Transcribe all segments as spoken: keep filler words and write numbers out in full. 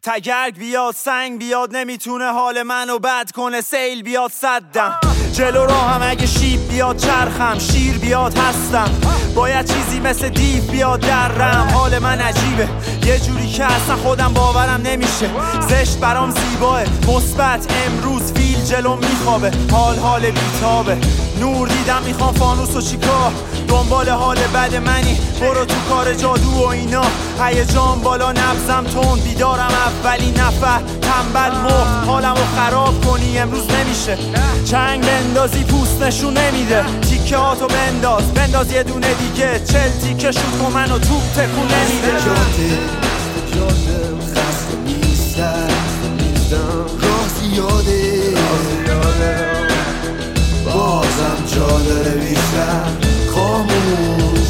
تگرگ بیاد سنگ بیاد نمیتونه حال منو بد کنه، سیل بیاد صدم جلو راهم، اگه شیب بیاد چرخم، شیر بیاد هستم، باید چیزی مثل دیو بیاد درم. حال من عجیبه یه جوری که اصلا خودم باورم نمیشه، زشت برام زیباه مثبت، امروز فیل جلو میخوابه، حال حال بیتابه، نور دیدم میخوام فانوس و چیکار، دنبال حال بد منی برو تو کار جادو و اینا، هیجان بالا نبزم تند، بیدارم اولی نفر، تنبل مرد حالمو خراب کنی امروز نمیشه، چنگ بندازی پوست نشون نمیده، تیکه هاتو بنداز بنداز یه دونه دیگه، چل تیکه شوت کن منو توپ تکون نمیده. جاده جاده خسته نیستم راه زیاده بازم جا داره بیشتر، خاموش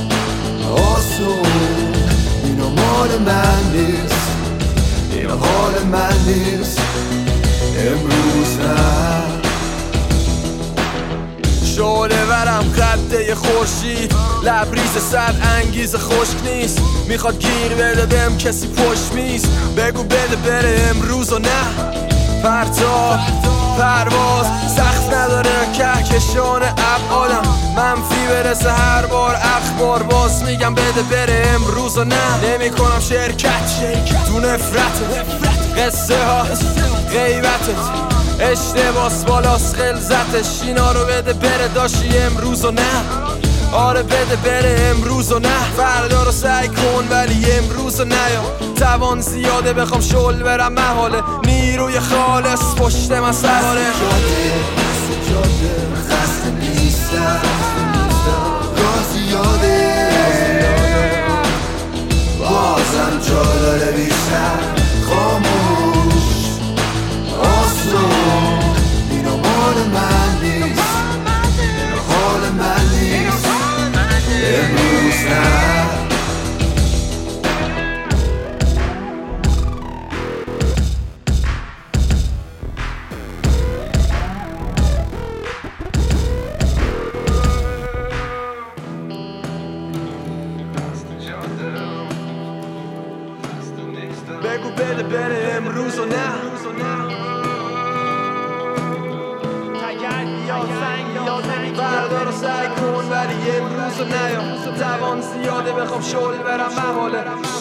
آسون اینا مال من نیست، اینا حال من نیست امروز نه. شعله ورم قده خورشید، لبریز صد انگیز خشک نیست، میخواد گیر بده بهم کسی پشت میز، بگو بده بره امروز و نه. پرتاب پرواز سخت نداره، کهکشان ابعادم منفی برسه هر بار اخبار، باز میگم بده بره امروز و نه. نمی کنم شرکت تو نفرتت، قصه ها غیبتت اشتباس بالاست غلظتش، اینا رو بده بره داشتی امروز و نه. آره بده بره امروز و نه، فردا رو سعی کن ولی امروز و نیا، توان زیاده بخوام شل برم محاله، نیروی خالص پشت مسئله. جاده جاده خسته نیستم راه زیاده بازم جا داره بیشتر، خاموش آسون اینا مال من نیست، اینا حال من نیست امروز نه. بگو بده بره امروز و نه. تگرگ بیاد سنگ بیاد فردا رو سعی کن ولی امروز و نیا، توان زیاده بخوام شل برم محاله.